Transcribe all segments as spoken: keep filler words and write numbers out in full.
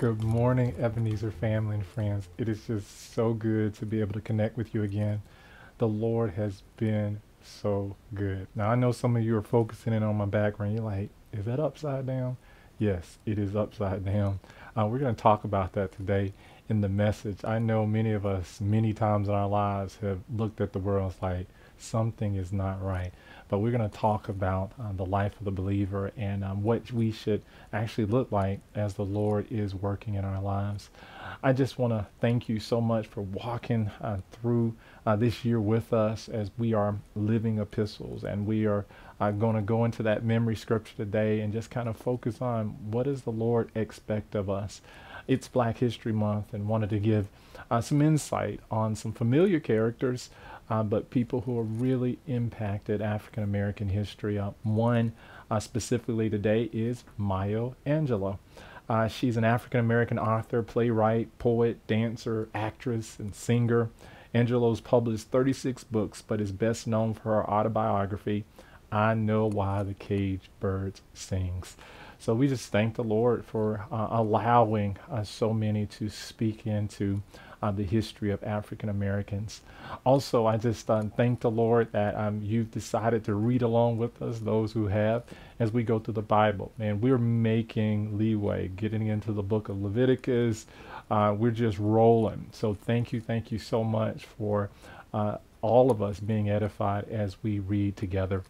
Good morning, Ebenezer family and friends. It is just so good to be able to connect with you again. The Lord has been so good. Now, I know some of you are focusing in on my background. You're like, is that upside down? Yes, it is upside down. Uh, we're going to talk about that today in the message. I know many of us, many times in our lives, have looked at the world like something is not right. But we're going to talk about uh, the life of the believer and um, what we should actually look like as the Lord is working in our lives. I just want to thank you so much for walking uh, through uh, this year with us as we are living epistles, and we are uh, going to go into that memory scripture today and just kind of focus on what does the Lord expect of us. It's Black History Month, and wanted to give uh, some insight on some familiar characters, uh, but people who have really impacted African American history. Uh, one uh, specifically today is Maya Angelou. Uh, she's an African American author, playwright, poet, dancer, actress, and singer. Angelou's published thirty-six books, but is best known for her autobiography, I Know Why the Caged Bird Sings. So we just thank the Lord for uh, allowing uh, so many to speak into uh, the history of African Americans. Also, I just uh, thank the Lord that um, you've decided to read along with us, those who have, as we go through the Bible. And we're making leeway, getting into the book of Leviticus. Uh, we're just rolling. So thank you, thank you so much for uh, all of us being edified as we read together.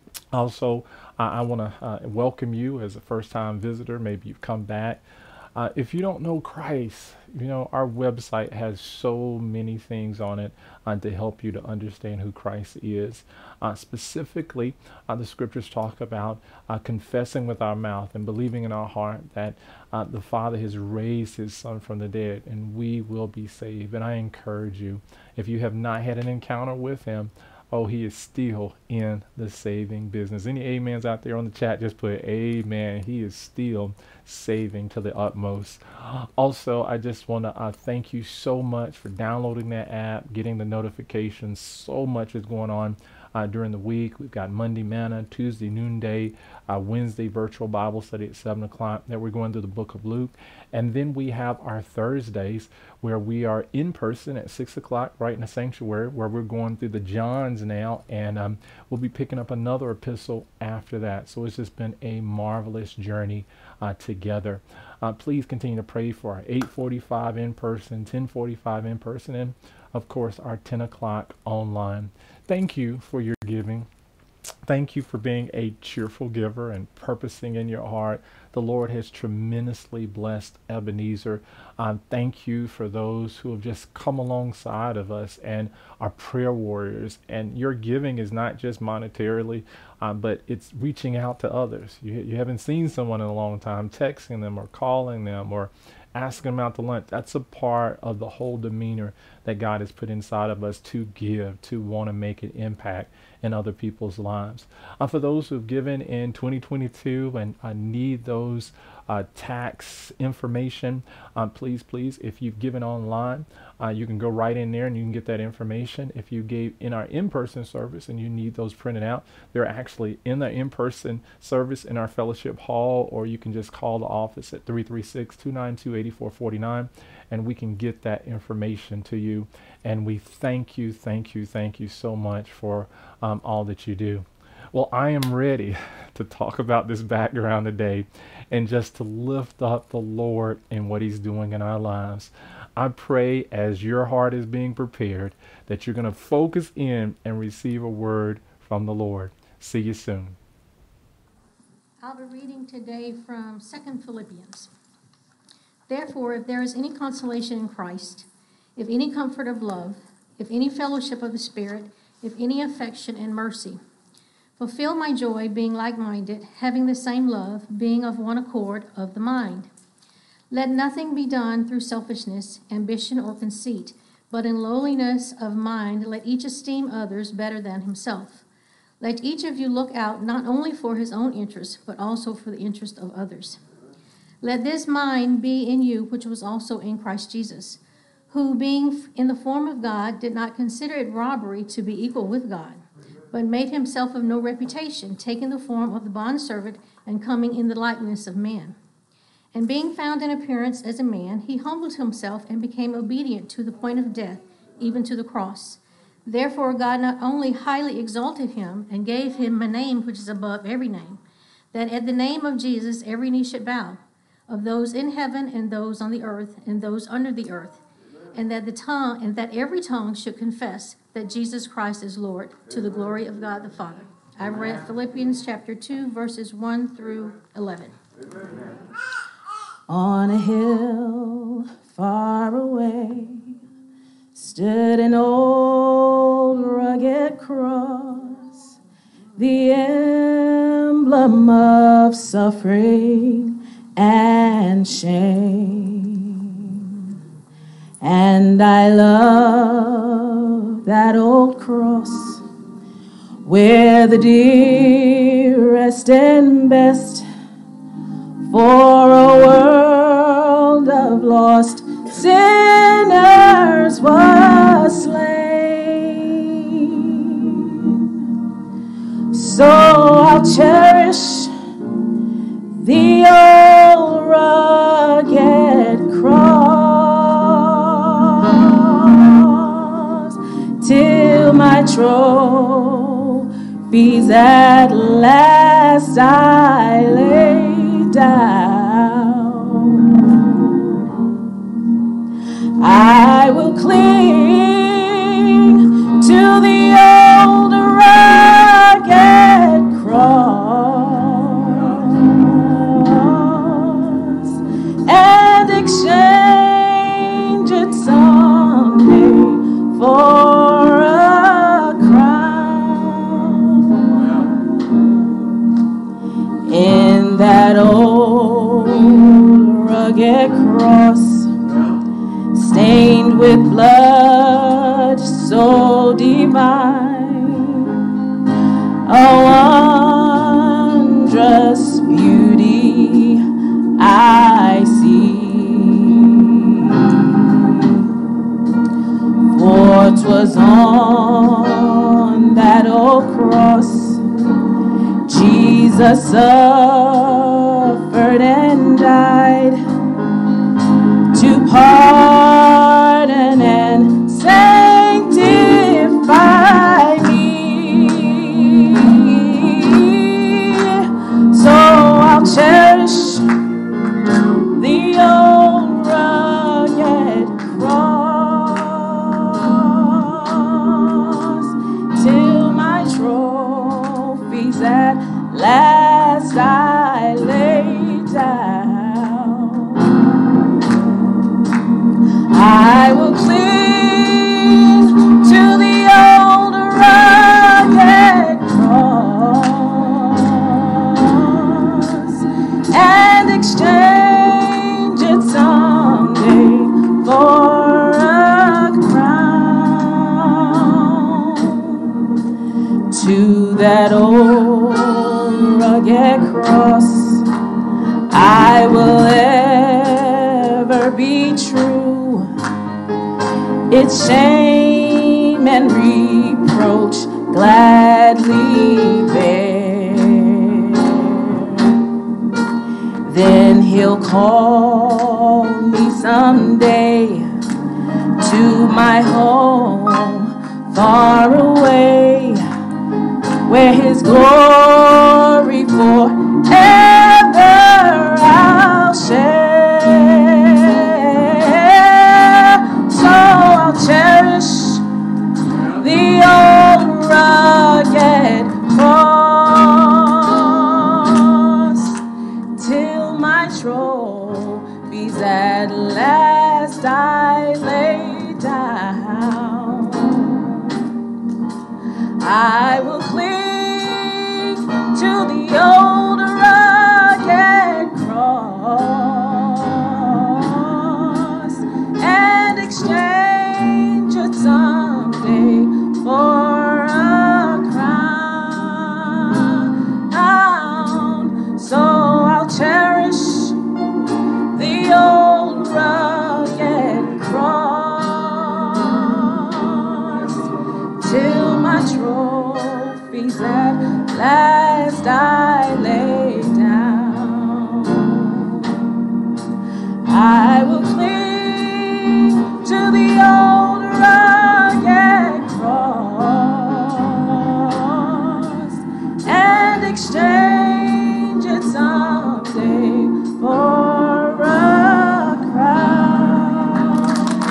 Also, uh, I want to uh, welcome you as a first-time visitor. Maybe you've come back. Uh, if you don't know Christ, you know, our website has so many things on it uh, to help you to understand who Christ is. Uh, specifically, uh, the scriptures talk about uh, confessing with our mouth and believing in our heart that uh, the Father has raised his Son from the dead, and we will be saved. And I encourage you, if you have not had an encounter with him, oh, he is still in the saving business. Any amens out there on the chat, just put amen. He is still saving to the utmost. Also, I just want to uh, thank you so much for downloading that app, getting the notifications. So much is going on uh, during the week. We've got Monday Manna, Tuesday Noonday, uh, Wednesday Virtual Bible Study at seven o'clock that we're going through the book of Luke. And then we have our Thursdays where we are in person at six o'clock right in the sanctuary, where we're going through the Johns now, and um, we'll be picking up another epistle after that. So it's just been a marvelous journey uh, together. Uh, please continue to pray for our eight forty-five in person, ten forty-five in person, and of course our ten o'clock online. Thank you for your giving. Thank you for being a cheerful giver and purposing in your heart. The Lord has tremendously blessed Ebenezer. Um, thank you for those who have just come alongside of us and are prayer warriors. And your giving is not just monetarily, um, but it's reaching out to others. You, you haven't seen someone in a long time, texting them or calling them or asking them out to lunch. That's a part of the whole demeanor that God has put inside of us to give, to want to make an impact in other people's lives. Uh, for those who've given in twenty twenty-two and uh, need those uh, tax information, uh, please, please, if you've given online, uh, you can go right in there and you can get that information. If you gave in our in-person service and you need those printed out, they're actually in the in-person service in our fellowship hall, or you can just call the office at three three six, two nine two, eight four four nine, and we can get that information to you. And we thank you, thank you, thank you so much for um, all that you do. Well, I am ready to talk about this background today and just to lift up the Lord and what he's doing in our lives. I pray as your heart is being prepared that you're going to focus in and receive a word from the Lord. See you soon. I'll be reading today from Second Philippians. Therefore, if there is any consolation in Christ, if any comfort of love, if any fellowship of the Spirit, if any affection and mercy, fulfill my joy, being like-minded, having the same love, being of one accord of the mind. Let nothing be done through selfishness, ambition, or conceit, but in lowliness of mind let each esteem others better than himself. Let each of you look out not only for his own interest, but also for the interest of others. Let this mind be in you, which was also in Christ Jesus, who, being in the form of God, did not consider it robbery to be equal with God, but made himself of no reputation, taking the form of the bondservant and coming in the likeness of man. And being found in appearance as a man, he humbled himself and became obedient to the point of death, even to the cross. Therefore God not only highly exalted him and gave him a name which is above every name, that at the name of Jesus every knee should bow, of those in heaven and those on the earth and those under the earth, and that the tongue and that every tongue should confess that Jesus Christ is Lord, to the glory of God the Father. I read Philippians chapter two, verses one through eleven. Amen. On a hill far away stood an old rugged cross, the emblem of suffering and shame. And I love that old cross, where the dearest and best for a world of lost sinners was slain. So I'll cherish the old rugged cross till my trophies at last I lay down. I will cling to the old rugged cross and exchange it someday for a crown. In that old rugged cross, stained with blood so divine, a wondrous beauty I see. For 'twas on that old cross Jesus suffered and died to pardon and sanctify me. So I'll cherish the old rugged cross till my trophies at last I lay down. I will cling to the old rugged cross and exchange it someday for a crown. To that old rugged cross I will ever be true, its shame and reproach gladly bear. Then he'll call me someday to my home far away, where his glory forever I'll share. So I'll cherish the old rugged cross till my trophies at last I lay down. I will cling to the old it someday for a crown.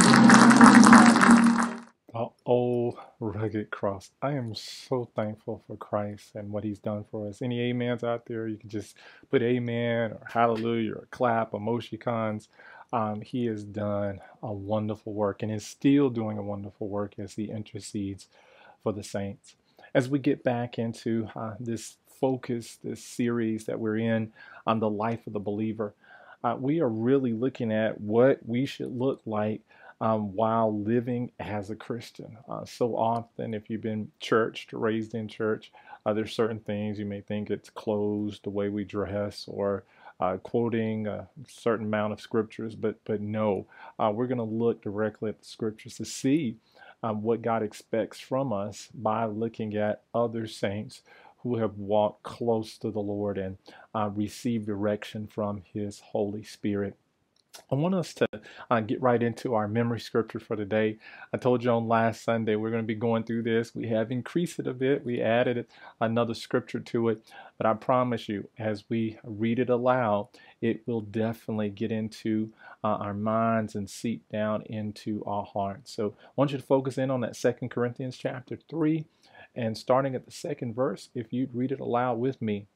Oh, oh, rugged cross. I am so thankful for Christ and what he's done for us. Any amens out there? You can just put amen or hallelujah or clap, emoticons. Um, he has done a wonderful work and is still doing a wonderful work as he intercedes for the saints. As we get back into uh, this focus, this series that we're in on the life of the believer, uh, we are really looking at what we should look like Um, while living as a Christian. Uh, so often, if you've been churched, raised in church, uh, there's certain things you may think it's clothes, the way we dress, or uh, quoting a certain amount of scriptures, but but no, uh, we're going to look directly at the scriptures to see um, what God expects from us by looking at other saints who have walked close to the Lord and uh, received direction from His Holy Spirit. I want us to uh, get right into our memory scripture for today. I told you on last Sunday we're going to be going through this. We have increased it a bit. We added another scripture to it. But I promise you, as we read it aloud, it will definitely get into uh, our minds and seep down into our hearts. So I want you to focus in on that Second Corinthians chapter three. And starting at the second verse, if you'd read it aloud with me.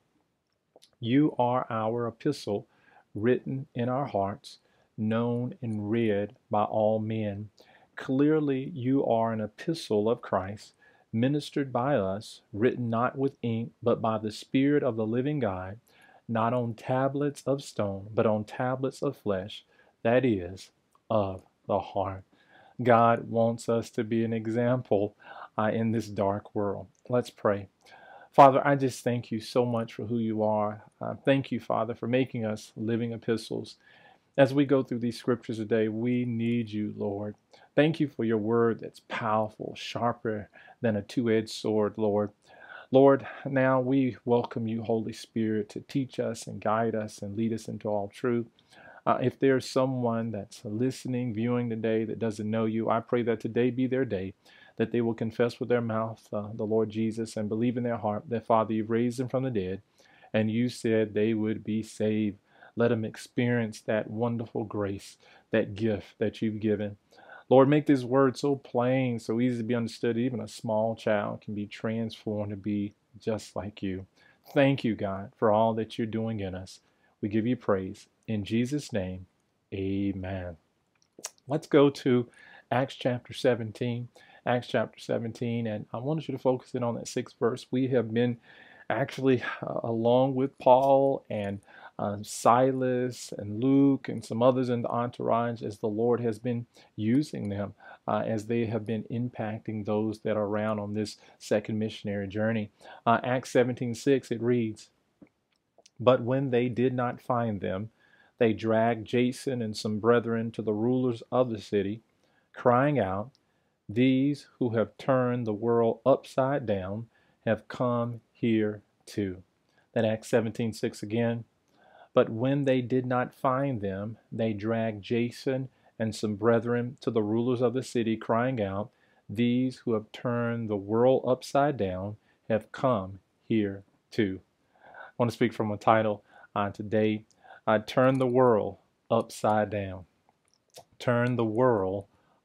You are our epistle, written in our hearts, known and read by all men. Clearly, you are an epistle of Christ, ministered by us, written not with ink, but by the Spirit of the living God, not on tablets of stone, but on tablets of flesh, that is, of the heart. God wants us to be an example uh, in this dark world. Let's pray. Father, I just thank you so much for who you are. Uh, thank you, Father, for making us living epistles. As we go through these scriptures today, we need you, Lord. Thank you for your word that's powerful, sharper than a two-edged sword, Lord. Lord, now we welcome you, Holy Spirit, to teach us and guide us and lead us into all truth. Uh, if there's someone that's listening, viewing today that doesn't know you, I pray that today be their day, that they will confess with their mouth uh, the Lord Jesus and believe in their heart that, Father, you've raised him from the dead, and you said they would be saved. Let them experience that wonderful grace, that gift that you've given. Lord, make this word so plain, so easy to be understood. Even a small child can be transformed to be just like you. Thank you, God, for all that you're doing in us. We give you praise. In Jesus' name, amen. Let's go to Acts chapter seventeen. Acts chapter seventeen, and I wanted you to focus in on that sixth verse. We have been actually, uh, along with Paul and uh, Silas and Luke and some others in the entourage, as the Lord has been using them, uh, as they have been impacting those that are around on this second missionary journey. Uh, Acts seventeen six, it reads, "But when they did not find them, they dragged Jason and some brethren to the rulers of the city, crying out, 'These who have turned the world upside down have come here too.'" That Acts seventeen six again. "But when they did not find them, they dragged Jason and some brethren to the rulers of the city, crying out, 'These who have turned the world upside down have come here too.'" I want to speak from a title uh, today. I turn the world upside down. Turn the world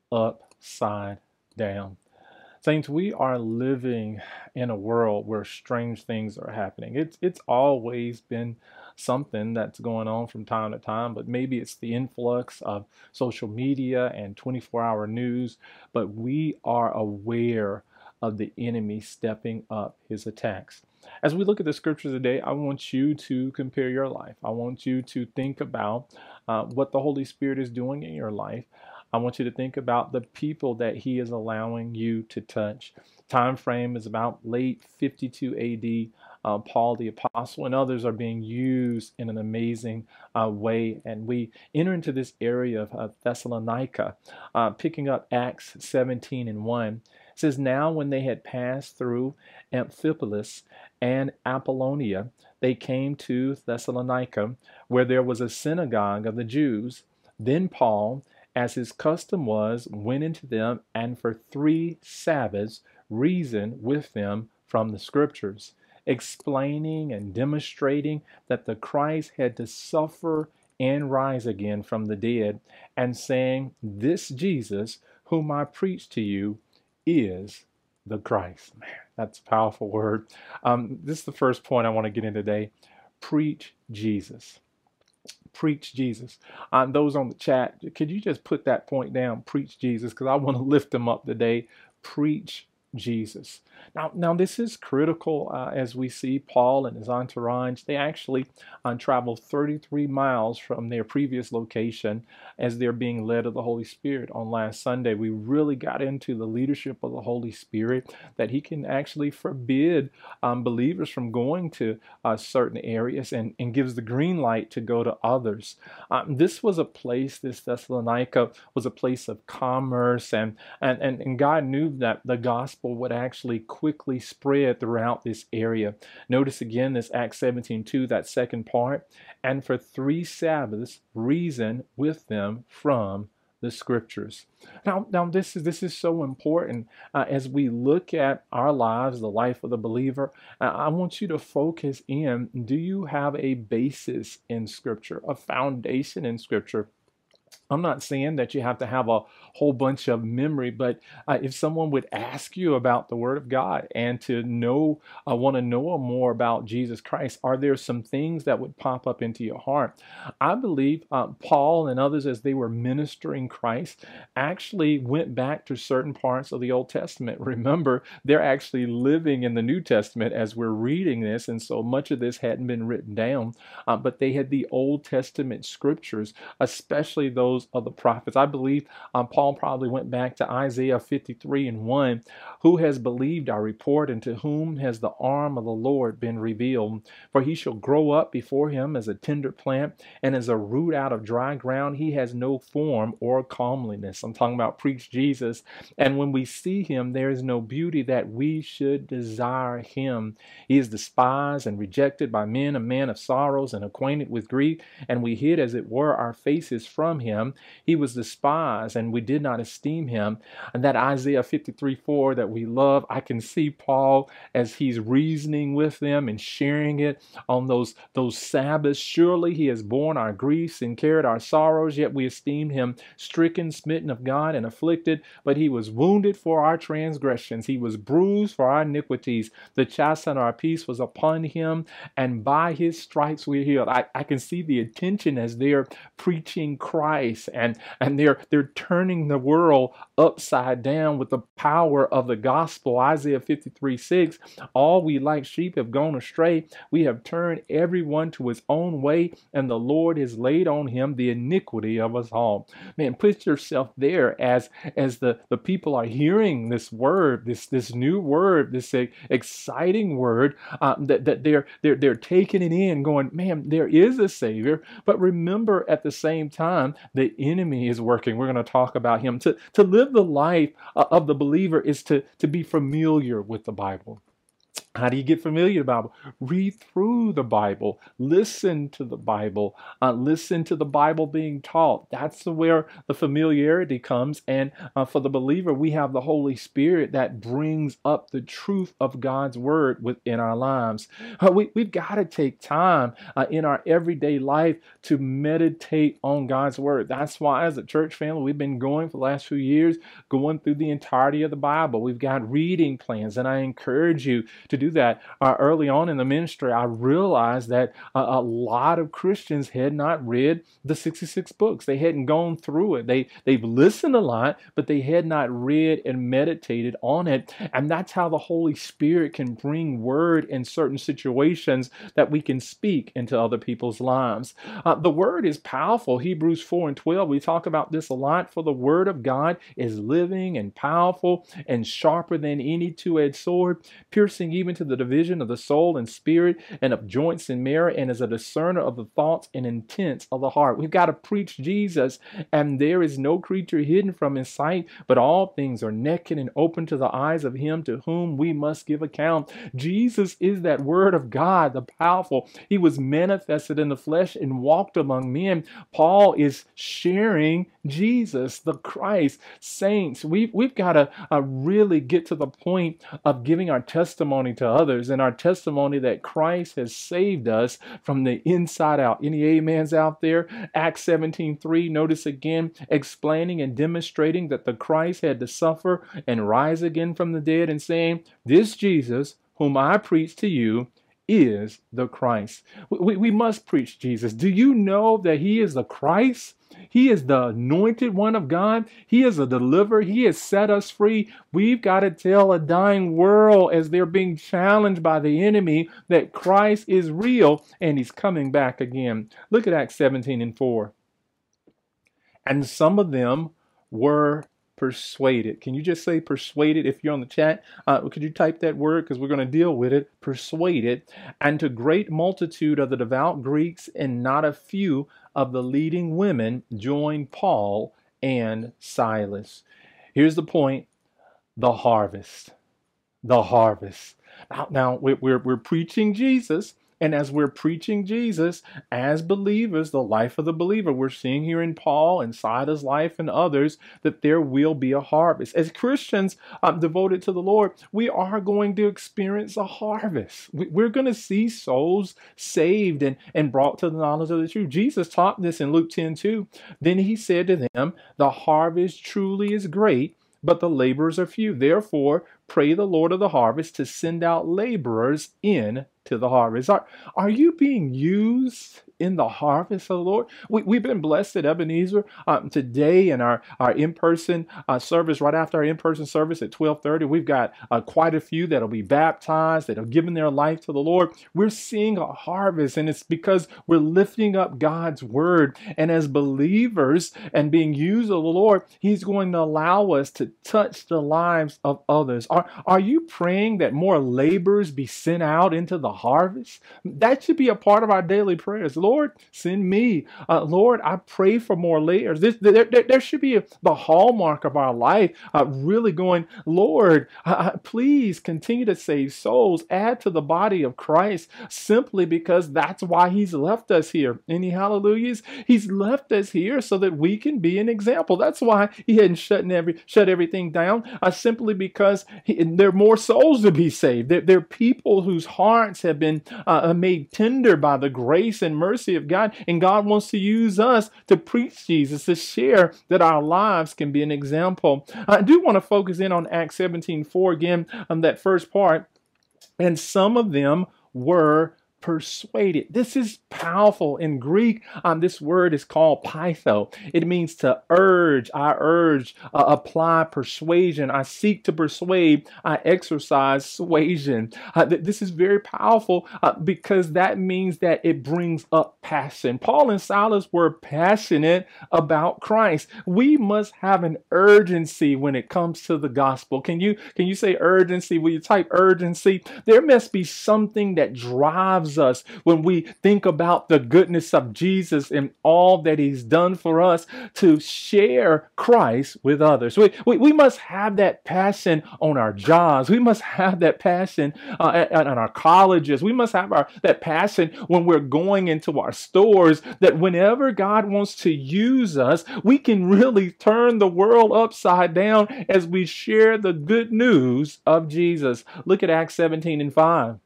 upside down. Saints, we are living in a world where strange things are happening. It's it's always been something that's going on from time to time, but maybe it's the influx of social media and twenty-four hour news, but we are aware of the enemy stepping up his attacks. As we look at the scriptures today, I want you to compare your life. I want you to think about uh, what the Holy Spirit is doing in your life. I want you to think about the people that he is allowing you to touch. Time frame is about late fifty-two A D. Uh, Paul the Apostle and others are being used in an amazing uh, way. And we enter into this area of uh, Thessalonica, uh, picking up Acts seventeen and one. It says, "Now when they had passed through Amphipolis and Apollonia, they came to Thessalonica, where there was a synagogue of the Jews. Then Paul, as his custom was, went into them, and for three Sabbaths reasoned with them from the Scriptures, explaining and demonstrating that the Christ had to suffer and rise again from the dead, and saying, this Jesus whom I preach to you is the Christ. Man, that's a powerful word. Um, this is the first point I want to get in today. Preach Jesus. Preach Jesus. Um, those on the chat, could you just put that point down? Preach Jesus, because I want to lift them up today. Preach Jesus. Now, now this is critical uh, as we see Paul and his entourage. They actually uh, traveled thirty-three miles from their previous location as they're being led of the Holy Spirit. On last Sunday, we really got into the leadership of the Holy Spirit, that he can actually forbid um, believers from going to uh, certain areas and, and gives the green light to go to others. Um, this was a place, this Thessalonica was a place of commerce, and, and, and, and God knew that the gospel would actually quickly spread throughout this area. Notice again this Acts seventeen two, that second part. And for three Sabbaths reason with them from the scriptures. Now, now this is this is so important uh, as we look at our lives, the life of the believer. Uh, I want you to focus in. Do you have a basis in Scripture, a foundation in Scripture? I'm not saying that you have to have a whole bunch of memory, but uh, if someone would ask you about the Word of God and to know, uh, want to know more about Jesus Christ, are there some things that would pop up into your heart? I believe uh, Paul and others, as they were ministering Christ, actually went back to certain parts of the Old Testament. Remember, they're actually living in the New Testament as we're reading this, and so much of this hadn't been written down, uh, but they had the Old Testament scriptures, especially those of the prophets. I believe um, Paul probably went back to Isaiah fifty-three and one. Who has believed our report, and to whom has the arm of the Lord been revealed? For he shall grow up before him as a tender plant, and as a root out of dry ground. He has no form or comeliness. I'm talking about preach Jesus. And when we see him, there is no beauty that we should desire him. He is despised and rejected by men, a man of sorrows and acquainted with grief, and we hid as it were our faces from him. He was despised, and we did not esteem him. And that Isaiah fifty-three four that we love, I can see Paul as he's reasoning with them and sharing it on those, those Sabbaths. Surely he has borne our griefs and carried our sorrows, yet we esteemed him stricken, smitten of God, and afflicted. But he was wounded for our transgressions. He was bruised for our iniquities. The chastisement of our peace was upon him, and by his stripes we are healed. I, I can see the attention as they're preaching Christ. And, and they're, they're turning the world upside down with the power of the gospel. Isaiah fifty-three six, all we like sheep have gone astray. We have turned everyone to his own way, and the Lord has laid on him the iniquity of us all. Man, put yourself there as, as the, the people are hearing this word, this, this new word, this uh, exciting word, uh, that, that they're, they're, they're taking it in, going, man, there is a Savior. But remember, at the same time, the enemy is working. We're going to talk about him. To, to live the life uh, of the believer is to, to be familiar with the Bible. How do you get familiar with the Bible? Read through the Bible. Listen to the Bible. Uh, listen to the Bible being taught. That's where the familiarity comes. And uh, for the believer, we have the Holy Spirit that brings up the truth of God's Word within our lives. Uh, we, we've got to take time uh, in our everyday life to meditate on God's Word. That's why, as a church family, we've been going for the last few years, going through the entirety of the Bible. We've got reading plans, and I encourage you to do that. Uh, early on in the ministry, I realized that uh, a lot of Christians had not read the sixty-six books. They hadn't gone through it. They, they've listened a lot, but they had not read and meditated on it. And that's how the Holy Spirit can bring word in certain situations that we can speak into other people's lives. Uh, the word is powerful. Hebrews four and twelve, we talk about this a lot. For the word of God is living and powerful and sharper than any two-edged sword, piercing even to the division of the soul and spirit and of joints and marrow, and is a discerner of the thoughts and intents of the heart. We've got to preach Jesus, and there is no creature hidden from his sight, but all things are naked and open to the eyes of him to whom we must give account. Jesus is that word of God, the powerful. He was manifested in the flesh and walked among men. Paul is sharing Jesus, the Christ. Saints, we've, we've got to uh, really get to the point of giving our testimony to to others, and our testimony that Christ has saved us from the inside out. Any amens out there? Acts seventeen three, notice again, explaining and demonstrating that the Christ had to suffer and rise again from the dead, and saying, this Jesus, whom I preach to you, is the Christ. We, we must preach Jesus. Do you know that he is the Christ? He is the anointed one of God. He is a deliverer. He has set us free. We've got to tell a dying world as they're being challenged by the enemy that Christ is real and he's coming back again. Look at Acts seventeen and four. And some of them were persuaded. Can you just say persuaded if you're on the chat? Uh, could you type that word? Because we're going to deal with it. Persuaded. And to great multitude of the devout Greeks and not a few of the leading women joined Paul and Silas. Here's the point. The harvest. The harvest. Now, now we're, we're, we're preaching Jesus. And as we're preaching Jesus as believers, the life of the believer, we're seeing here in Paul and Silas' life and others that there will be a harvest. As Christians um, devoted to the Lord, we are going to experience a harvest. We, we're going to see souls saved and, and brought to the knowledge of the truth. Jesus taught this in Luke ten two. Then he said to them, the harvest truly is great, but the laborers are few. Therefore, pray the Lord of the harvest to send out laborers in to the harvest. Are, are you being used in the harvest of the Lord? We, we've been blessed at Ebenezer um, today in our, our in-person uh, service, right after our in-person service at twelve thirty. We've got uh, quite a few that'll be baptized, that have given their life to the Lord. We're seeing a harvest, and it's because we're lifting up God's word. And as believers and being used of the Lord, he's going to allow us to touch the lives of others. Are, are you praying that more laborers be sent out into the harvest? That should be a part of our daily prayers. Lord, send me. Uh, Lord, I pray for more laborers. This, there, there, there should be a, the hallmark of our life, uh, really going, Lord, uh, please continue to save souls, add to the body of Christ, simply because that's why he's left us here. Any hallelujahs? He's left us here so that we can be an example. That's why he hadn't shut, every, shut everything down, uh, simply because he, there are more souls to be saved. There, there are people whose hearts have been uh, made tender by the grace and mercy of God, and God wants to use us to preach Jesus, to share that our lives can be an example. I do want to focus in on Acts seventeen four again, on that first part. And some of them were persuaded. This is powerful. In Greek, um, this word is called pytho. It means to urge. I urge, uh, apply persuasion. I seek to persuade. I exercise suasion. Uh, th- this is very powerful uh, because that means that it brings up passion. Paul and Silas were passionate about Christ. We must have an urgency when it comes to the gospel. Can you, can you say urgency? Will you type urgency? There must be something that drives us when we think about the goodness of Jesus and all that he's done for us to share Christ with others. We, we, we must have that passion on our jobs. We must have that passion uh, at, at our colleges. We must have our, that passion when we're going into our stores, that whenever God wants to use us, we can really turn the world upside down as we share the good news of Jesus. Look at Acts seventeen and five.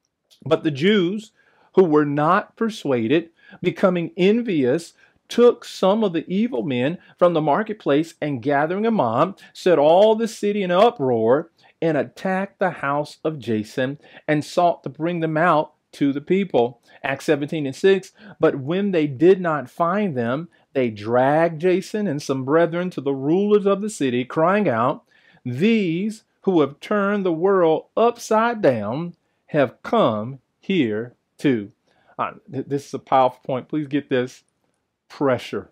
But the Jews who were not persuaded, becoming envious, took some of the evil men from the marketplace, and gathering a mob, set all the city in uproar and attacked the house of Jason and sought to bring them out to the people. Acts seventeen and six. But when they did not find them, they dragged Jason and some brethren to the rulers of the city, crying out, these who have turned the world upside down have come here too. Uh, th- this is a powerful point. Please get this. Pressure.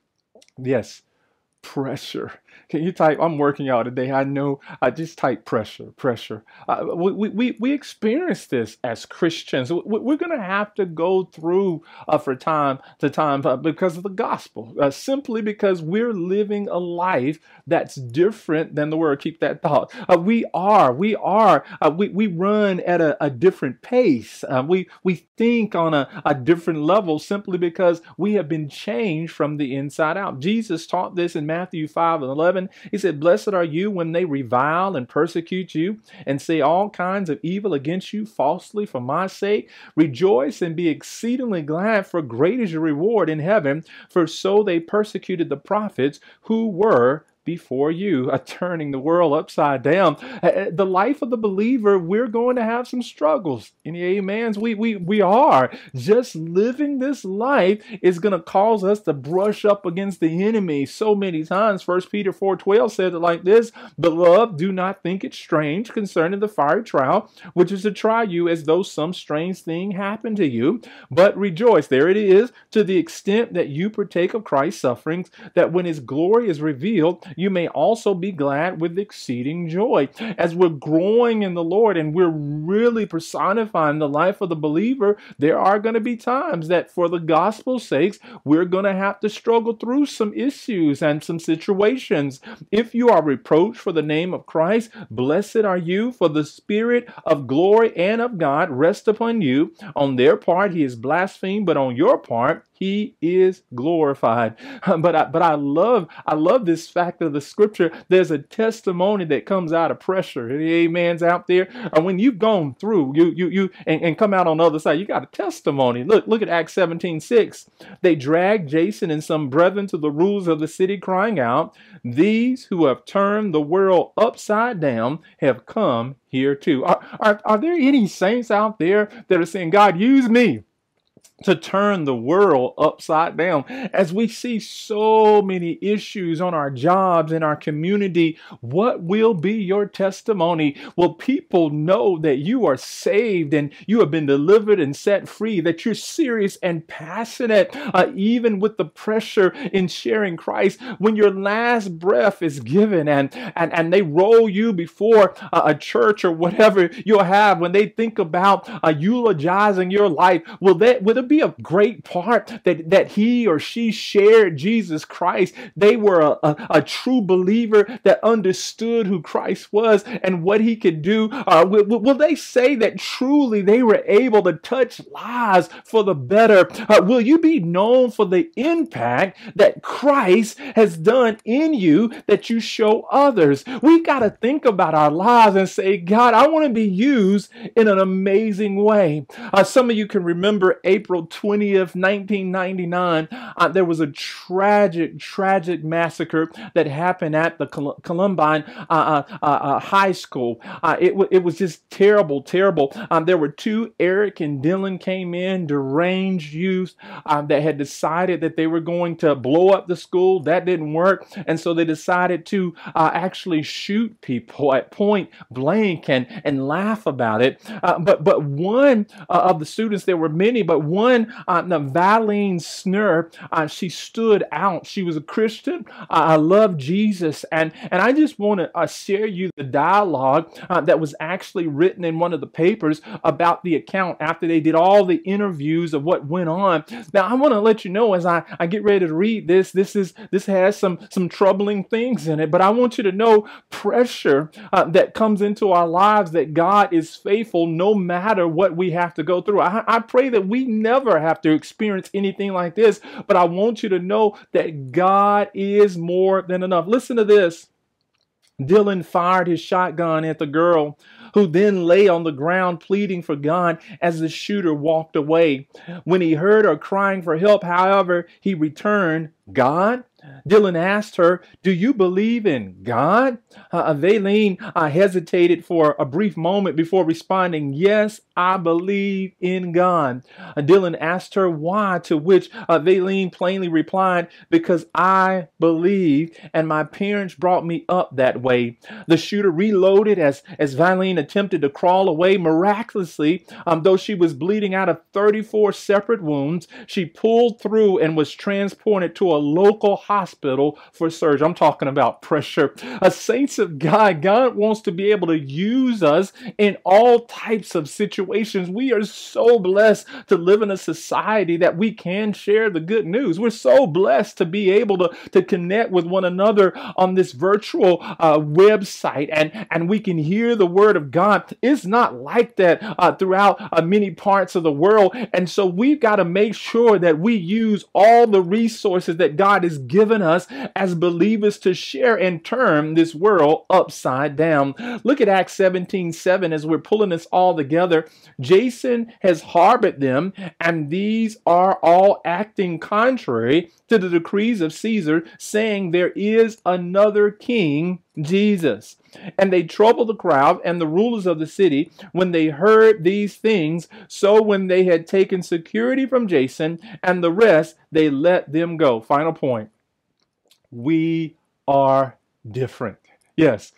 Yes, pressure. Can you type? I'm working out today. I know. I just type pressure, pressure. Uh, we, we, we experience this as Christians. We, we're going to have to go through uh, for time to time uh, because of the gospel, uh, simply because we're living a life that's different than the world. Keep that thought. Uh, we are, we are, uh, we, we run at a, a different pace. Uh, we, we think on a, a different level simply because we have been changed from the inside out. Jesus taught this in Matthew five and eleven. eleven, he said, blessed are you when they revile and persecute you and say all kinds of evil against you falsely for my sake. Rejoice and be exceedingly glad, for great is your reward in heaven. For so they persecuted the prophets who were before you, uh, turning the world upside down. Uh, the life of the believer, we're going to have some struggles. Any amens? We, we, we are. Just living this life is going to cause us to brush up against the enemy so many times. First Peter four twelve says it like this, beloved, do not think it strange concerning the fiery trial, which is to try you as though some strange thing happened to you, but rejoice. There it is, to the extent that you partake of Christ's sufferings, that when his glory is revealed, you may also be glad with exceeding joy. As we're growing in the Lord and we're really personifying the life of the believer, there are going to be times that for the gospel's sakes, we're going to have to struggle through some issues and some situations. If you are reproached for the name of Christ, blessed are you, for the Spirit of glory and of God rest upon you. On their part, he is blasphemed, but on your part, he is glorified. But I, but I love, I love this fact of the scripture. There's a testimony that comes out of pressure. Any amens out there? Or when you've gone through, you, you, you, and, and come out on the other side, you got a testimony. Look, look at Acts seventeen six. They dragged Jason and some brethren to the rules of the city, crying out, these who have turned the world upside down have come here too. Are, are, are there any saints out there that are saying, God, use me to turn the world upside down? As we see so many issues on our jobs, in our community, what will be your testimony? Will people know that you are saved and you have been delivered and set free, that you're serious and passionate, uh, even with the pressure in sharing Christ? When your last breath is given and, and, and they roll you before a, a church or whatever you'll have, when they think about uh, eulogizing your life, will that, will it be a great part that, that he or she shared Jesus Christ? They were a, a, a true believer that understood who Christ was and what he could do. Uh, will, will they say that truly they were able to touch lives for the better? Uh, will you be known for the impact that Christ has done in you that you show others? We got to think about our lives and say, God, I want to be used in an amazing way. Uh, some of you can remember April twentieth, nineteen ninety-nine. Uh, there was a tragic, tragic massacre that happened at the Col- Columbine uh, uh, uh, High School. Uh, it, w- it was just terrible, terrible. Um, there were two, Eric and Dylan came in, deranged youth uh, that had decided that they were going to blow up the school. That didn't work. And so they decided to uh, actually shoot people at point blank and, and laugh about it. Uh, but, but one uh, of the students, there were many, but one Uh, Valine Snur, uh, she stood out. She was a Christian. Uh, I love Jesus. And, and I just want to uh, share you the dialogue uh, that was actually written in one of the papers about the account after they did all the interviews of what went on. Now, I want to let you know as I, I get ready to read this, this is this has some, some troubling things in it, but I want you to know pressure uh, that comes into our lives, that God is faithful no matter what we have to go through. I, I pray that we never Never have to experience anything like this, but I want you to know that God is more than enough. Listen to this. Dylan fired his shotgun at the girl, who then lay on the ground pleading for God as the shooter walked away. When he heard her crying for help, however, he returned, God? Dylan asked her, do you believe in God? Uh, Valine uh, hesitated for a brief moment before responding, yes, I believe in God. Uh, Dylan asked her why, to which uh, Valine plainly replied, because I believe and my parents brought me up that way. The shooter reloaded as, as Valine attempted to crawl away. Miraculously, um, though she was bleeding out of thirty-four separate wounds, she pulled through and was transported to a local hospital for surgery. I'm talking about pressure. A saints of God, God wants to be able to use us in all types of situations. We are so blessed to live in a society that we can share the good news. We're so blessed to be able to, to connect with one another on this virtual uh, website, and, and we can hear the word of God. It's not like that uh, throughout uh, many parts of the world. And so we've got to make sure that we use all the resources that God has given given us as believers to share and turn this world upside down. Look at Acts seventeen seven as we're pulling this all together. Jason has harbored them, and these are all acting contrary to the decrees of Caesar, saying there is another king, Jesus. And they troubled the crowd and the rulers of the city when they heard these things. So when they had taken security from Jason and the rest, they let them go. Final point. We are different. Yes.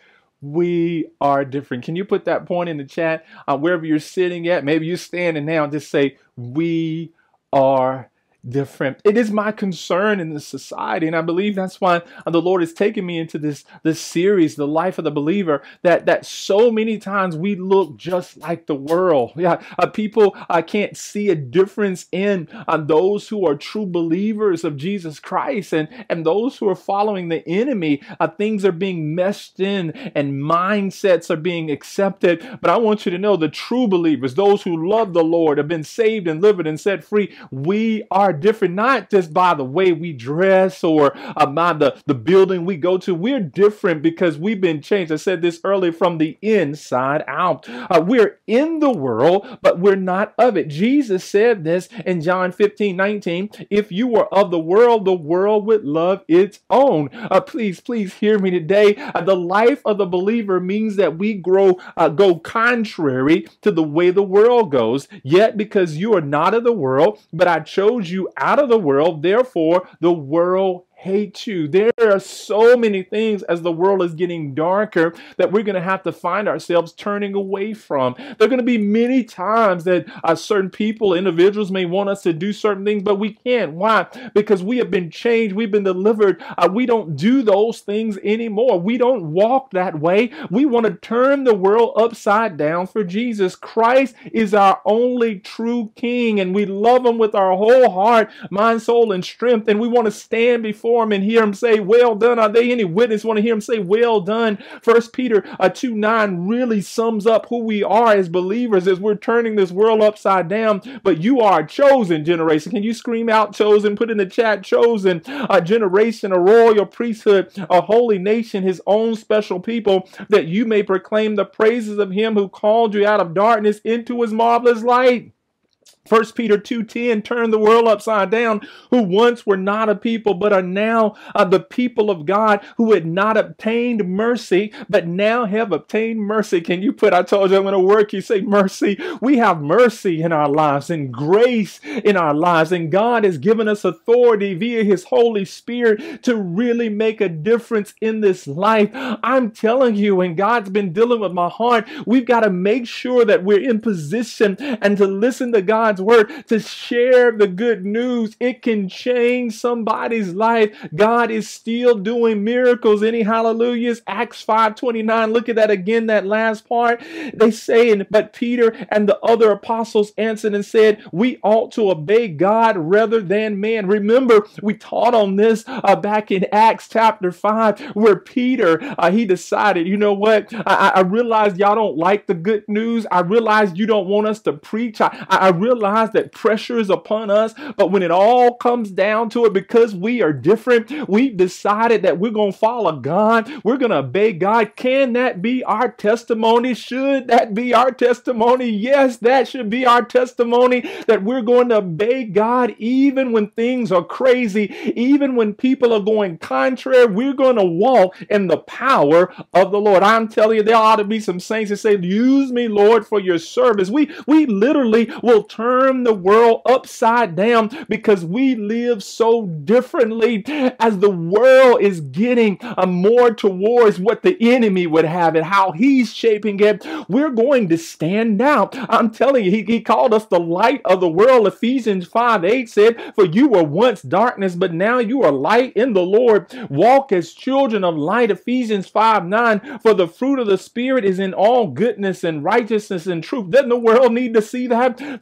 We are different. Can you put that point in the chat? Uh, wherever you're sitting at, maybe you're standing now, just say, we are different. It is my concern in this society, and I believe that's why the Lord has taken me into this this series, The Life of the Believer, that that so many times we look just like the world. Yeah, uh, people uh, can't see a difference in uh, those who are true believers of Jesus Christ and and those who are following the enemy. Uh, things are being meshed in and mindsets are being accepted. But I want you to know the true believers, those who love the Lord, have been saved and delivered and set free. We are different, not just by the way we dress or uh, by the, the building we go to. We're different because we've been changed. I said this earlier, from the inside out. Uh, we're in the world, but we're not of it. Jesus said this in John fifteen nineteen. If you were of the world, the world would love its own. Uh, please, please hear me today. Uh, the life of the believer means that we grow, uh, go contrary to the way the world goes. Yet, because you are not of the world, but I chose you out of the world, therefore the world hate you. There are so many things as the world is getting darker that we're going to have to find ourselves turning away from. There are going to be many times that uh, certain people, individuals may want us to do certain things, but we can't. Why? Because we have been changed. We've been delivered. Uh, we don't do those things anymore. We don't walk that way. We want to turn the world upside down for Jesus. Christ is our only true King, and we love him with our whole heart, mind, soul, and strength, and we want to stand before him and hear him say, well done. Are they any witness want to hear him say, well done? First Peter uh, two nine really sums up who we are as believers as we're turning this world upside down. But you are a chosen generation. Can you scream out chosen? Put in the chat, chosen, a generation, a royal priesthood, a holy nation, his own special people, that you may proclaim the praises of him who called you out of darkness into his marvelous light. First Peter two ten, turn the world upside down, who once were not a people, but are now uh, the people of God, who had not obtained mercy, but now have obtained mercy. Can you put, I told you I'm going to work, you say mercy. We have mercy in our lives and grace in our lives. And God has given us authority via his Holy Spirit to really make a difference in this life. I'm telling you, and God's been dealing with my heart, we've got to make sure that we're in position and to listen to God's word, to share the good news. It can change somebody's life. God is still doing miracles. Any hallelujahs? Acts five twenty-nine. Look at that again, that last part. They say, but Peter and the other apostles answered and said, we ought to obey God rather than man. Remember, we taught on this uh, back in Acts chapter five, where Peter, uh, he decided, you know what? I, I realized y'all don't like the good news. I realized you don't want us to preach. I, I realized that pressure is upon us, but when it all comes down to it, because we are different, we've decided that we're going to follow God. We're going to obey God. Can that be our testimony? Should that be our testimony? Yes, that should be our testimony, that we're going to obey God even when things are crazy, even when people are going contrary. We're going to walk in the power of the Lord. I'm telling you, there ought to be some saints that say, use me, Lord, for your service. We, we literally will turn the world upside down because we live so differently. As the world is getting uh, more towards what the enemy would have it, how he's shaping it, we're going to stand out. I'm telling you, he, he called us the light of the world. Ephesians five eight said, for you were once darkness, but now you are light in the Lord. Walk as children of light. Ephesians five nine, for the fruit of the Spirit is in all goodness and righteousness and truth. Doesn't the world need to see that? Finding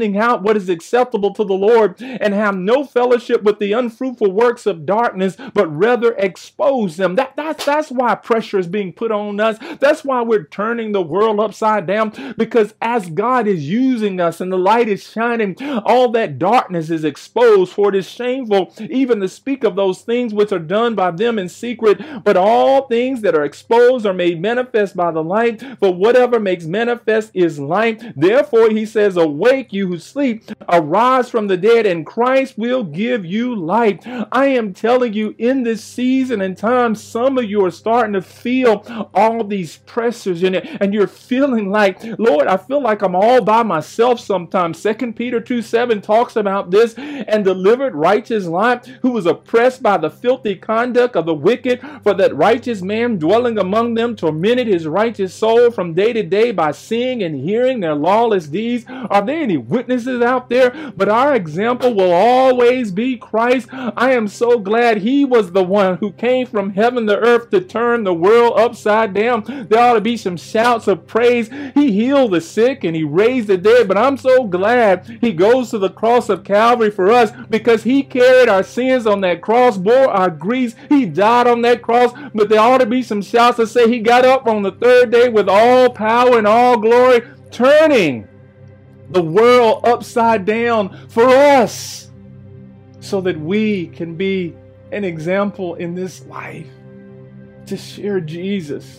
finding out what is acceptable to the Lord, and have no fellowship with the unfruitful works of darkness, but rather expose them. That, that's, that's why pressure is being put on us. That's why we're turning the world upside down, because as God is using us and the light is shining, all that darkness is exposed. For it is shameful even to speak of those things which are done by them in secret, but all things that are exposed are made manifest by the light, for whatever makes manifest is light. Therefore he says, awake, you who sleep, arise from the dead, and Christ will give you light. I am telling you, in this season and time, some of you are starting to feel all these pressures in it, and you're feeling like, Lord, I feel like I'm all by myself sometimes. Second Peter two seven talks about this. And delivered righteous Lot, who was oppressed by the filthy conduct of the wicked, for that righteous man dwelling among them tormented his righteous soul from day to day by seeing and hearing their lawless deeds. Are there any witnesses out there? But our example will always be Christ. I am so glad he was the one who came from heaven to earth to turn the world upside down. There ought to be some shouts of praise. He healed the sick and he raised the dead, but I'm so glad he goes to the cross of Calvary for us, because he carried our sins on that cross, bore our griefs. He died on that cross, but there ought to be some shouts to say he got up on the third day with all power and all glory, turning the world upside down for us, so that we can be an example in this life to share Jesus.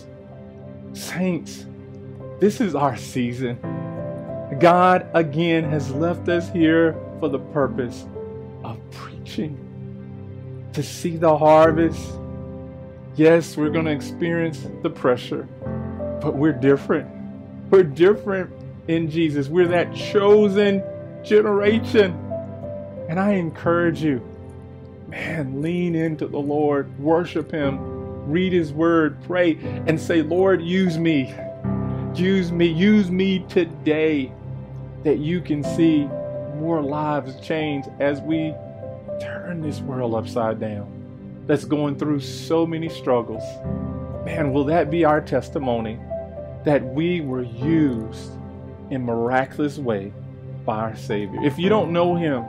Saints, this is our season. God again has left us here for the purpose of preaching, to see the harvest. Yes, we're going to experience the pressure, but we're different. We're different in Jesus. We're that chosen generation. And I encourage you, man, lean into the Lord, worship him, read his word, pray, and say, Lord, use me. Use me. Use me today, that you can see more lives change as we turn this world upside down, that's going through so many struggles. Man, will that be our testimony, that we were used in miraculous way by our Savior? If you don't know him,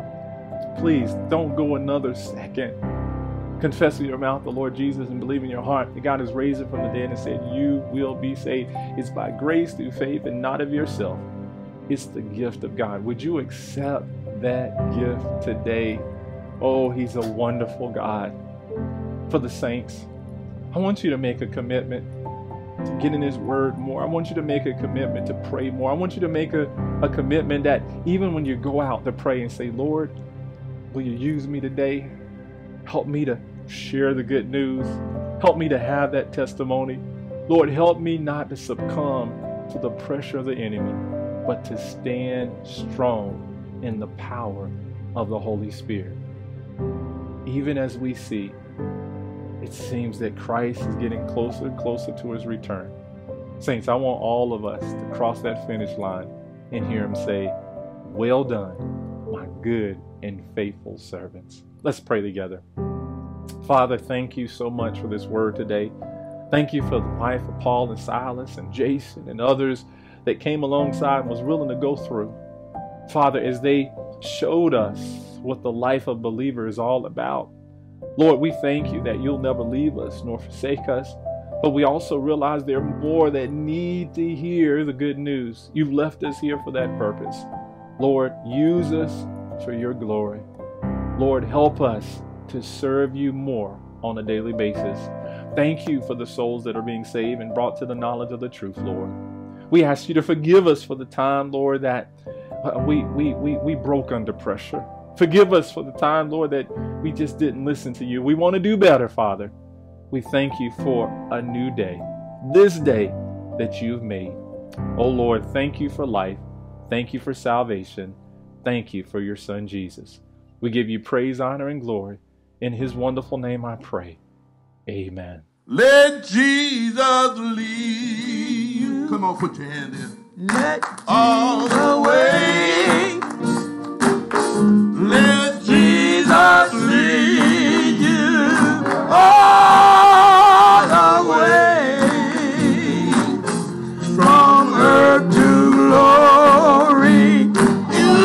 please don't go another second. Confess with your mouth the Lord Jesus and believe in your heart that God has raised him from the dead and said you will be saved. It's by grace through faith and not of yourself. It's the gift of God. Would you accept that gift today? Oh, he's a wonderful God. For the saints, I want you to make a commitment to get in his word more. I want you to make a commitment to pray more. I want you to make a, a commitment that even when you go out to pray and say, Lord, will you use me today? Help me to share the good news. Help me to have that testimony. Lord, help me not to succumb to the pressure of the enemy, but to stand strong in the power of the Holy Spirit. Even as we see, it seems that Christ is getting closer and closer to his return. Saints, I want all of us to cross that finish line and hear him say, well done, my good and faithful servants. Let's pray together. Father, thank you so much for this word today. Thank you for the life of Paul and Silas and Jason and others that came alongside and was willing to go through. Father, as they showed us what the life of believer is all about, Lord, we thank you that you'll never leave us nor forsake us. But we also realize there are more that need to hear the good news. You've left us here for that purpose. Lord, use us for your glory. Lord, help us to serve you more on a daily basis. Thank you for the souls that are being saved and brought to the knowledge of the truth, Lord. We ask you to forgive us for the time, Lord, that uh, we, we, we, we broke under pressure. Forgive us for the time, Lord, that we just didn't listen to you. We want to do better, Father. We thank you for a new day, this day that you've made. Oh, Lord, thank you for life. Thank you for salvation. Thank you for your Son, Jesus. We give you praise, honor, and glory. In his wonderful name I pray. Amen. Let Jesus lead. Come on, put your hand in. Let All the way. Let Jesus lead you all the way from earth to glory. You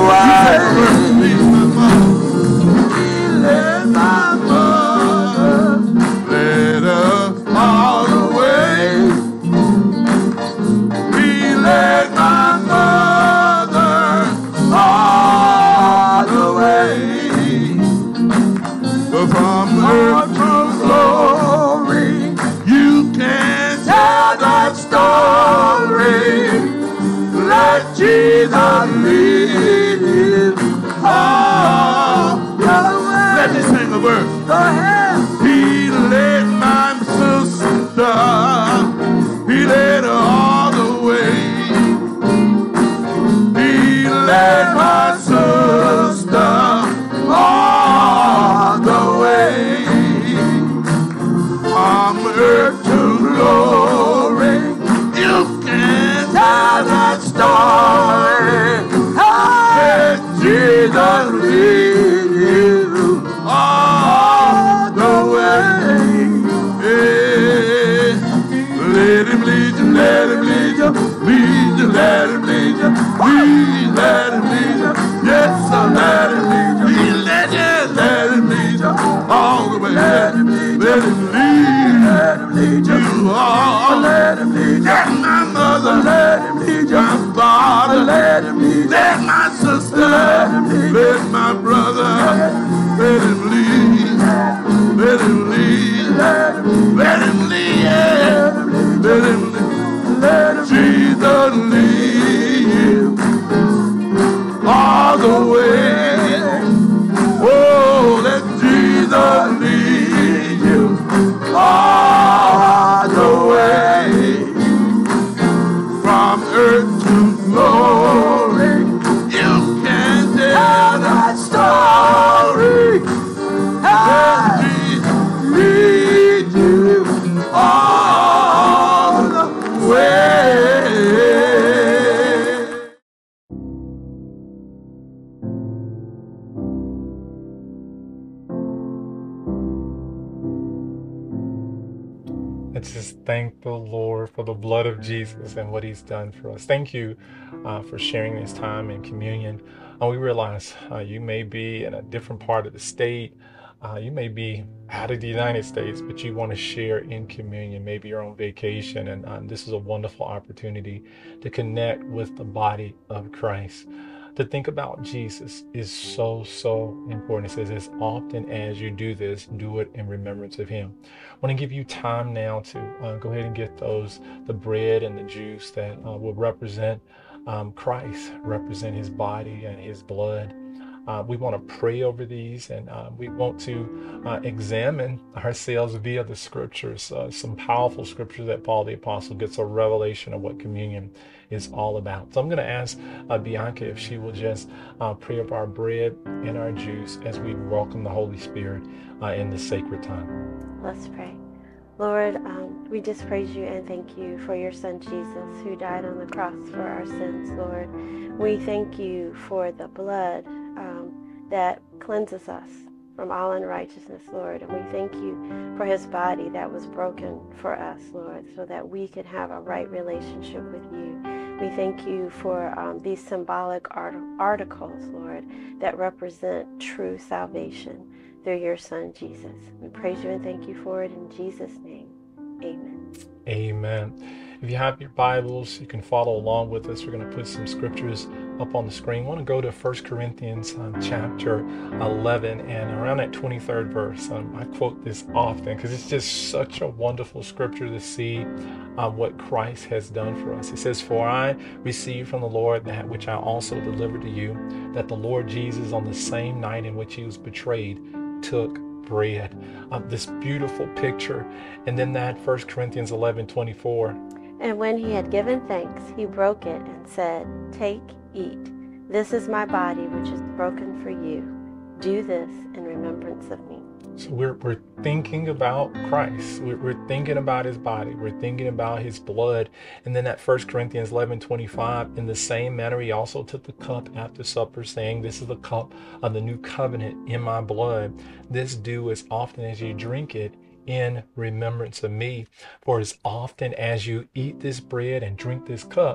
Let's just thank the Lord for the blood of Jesus and what he's done for us. Thank you uh, for sharing this time in communion. Uh, we realize uh, you may be in a different part of the state. Uh, you may be out of the United States, but you want to share in communion. Maybe you're on vacation, and um, this is a wonderful opportunity to connect with the body of Christ. To think about Jesus is so, so important. It says, as often as you do this, do it in remembrance of him. I want to give you time now to uh, go ahead and get those, the bread and the juice that uh, will represent um, Christ, represent his body and his blood. Uh, we want to pray over these, and uh, we want to uh, examine ourselves via the scriptures, uh, some powerful scriptures that Paul the Apostle gets a revelation of what communion is all about. So I'm going to ask uh, Bianca if she will just uh, pray up our bread and our juice as we welcome the Holy Spirit uh, in this sacred time. Let's pray. Lord, um, we just praise you and thank you for your son Jesus who died on the cross for our sins, Lord. We thank you for the blood um, that cleanses us from all unrighteousness, Lord. And we thank you for his body that was broken for us, Lord, so that we can have a right relationship with you. We thank you for um, these symbolic art- articles, Lord, that represent true salvation through your son, Jesus. We praise you and thank you for it in Jesus' name. Amen. Amen. If you have your Bibles, you can follow along with us. We're going to put some scriptures up on the screen. I want to go to First Corinthians um, chapter eleven, and around that twenty-third verse. Um, I quote this often because it's just such a wonderful scripture to see um, what Christ has done for us. It says, "For I received from the Lord that which I also delivered to you, that the Lord Jesus on the same night in which he was betrayed took bread." Um, this beautiful picture. And then that First Corinthians eleven twenty-four. And when he had given thanks, he broke it and said, "Take, eat. This is my body, which is broken for you. Do this in remembrance of me." So we're, we're thinking about Christ. We're, we're thinking about his body. We're thinking about his blood. And then that First Corinthians eleven twenty-five, in the same manner, he also took the cup after supper, saying, "This is the cup of the new covenant in my blood. This do as often as you drink it in remembrance of me. For as often as you eat this bread and drink this cup,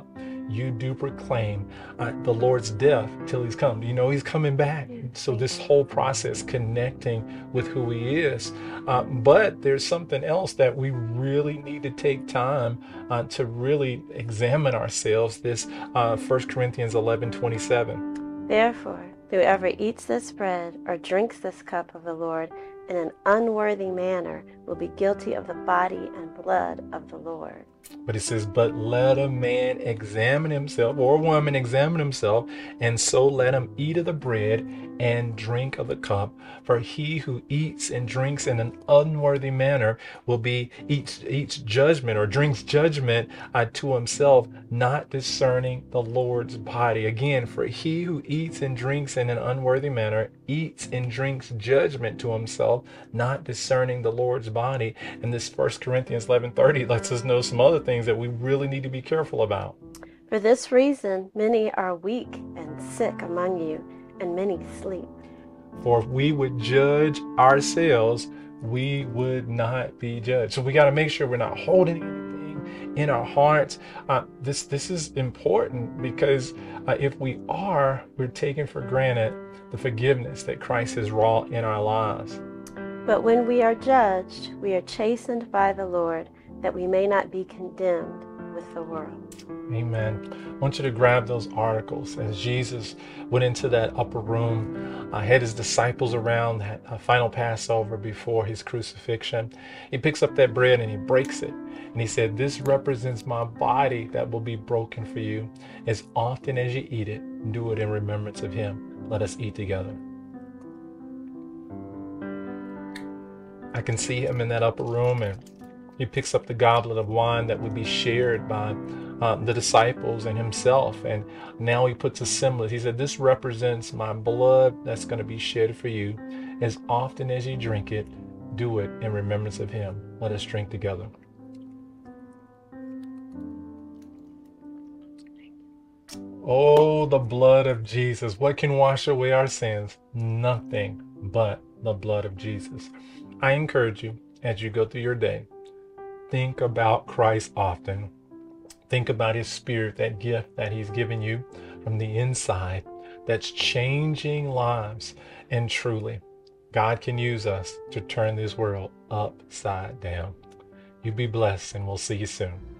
you do proclaim uh, the Lord's death till he's come. You know, he's coming back. So this whole process connecting with who he is. Uh, but there's something else that we really need to take time uh, to really examine ourselves. This uh, First Corinthians eleven twenty-seven. Therefore, whoever eats this bread or drinks this cup of the Lord in an unworthy manner will be guilty of the body and blood of the Lord. But it says, but let a man examine himself, or a woman examine himself, and so let him eat of the bread and drink of the cup. For he who eats and drinks in an unworthy manner will be eats, eats judgment or drinks judgment uh, to himself, not discerning the Lord's body. Again, for he who eats and drinks in an unworthy manner eats and drinks judgment to himself, not discerning the Lord's body. And this First Corinthians eleven thirty lets us know some other things that we really need to be careful about. For this reason, many are weak and sick among you, and many sleep. For if we would judge ourselves, we would not be judged. So we got to make sure we're not holding anything in our hearts. Uh, this this is important because uh, if we are, we're taking for granted the forgiveness that Christ has wrought in our lives. But when we are judged, we are chastened by the Lord, that we may not be condemned with the world. Amen. I want you to grab those articles. As Jesus went into that upper room, uh, had his disciples around that uh, final Passover before his crucifixion, he picks up that bread and he breaks it. And he said, this represents my body that will be broken for you. As often as you eat it, do it in remembrance of him. Let us eat together. I can see him in that upper room, and he picks up the goblet of wine that would be shared by uh, the disciples and himself. And now he puts a semblance. He said, this represents my blood that's going to be shed for you. As often as you drink it, do it in remembrance of him. Let us drink together. Oh, the blood of Jesus. What can wash away our sins? Nothing but the blood of Jesus. I encourage you, as you go through your day, think about Christ often. Think about his spirit, that gift that he's given you from the inside that's changing lives. And truly, God can use us to turn this world upside down. You be blessed, and we'll see you soon.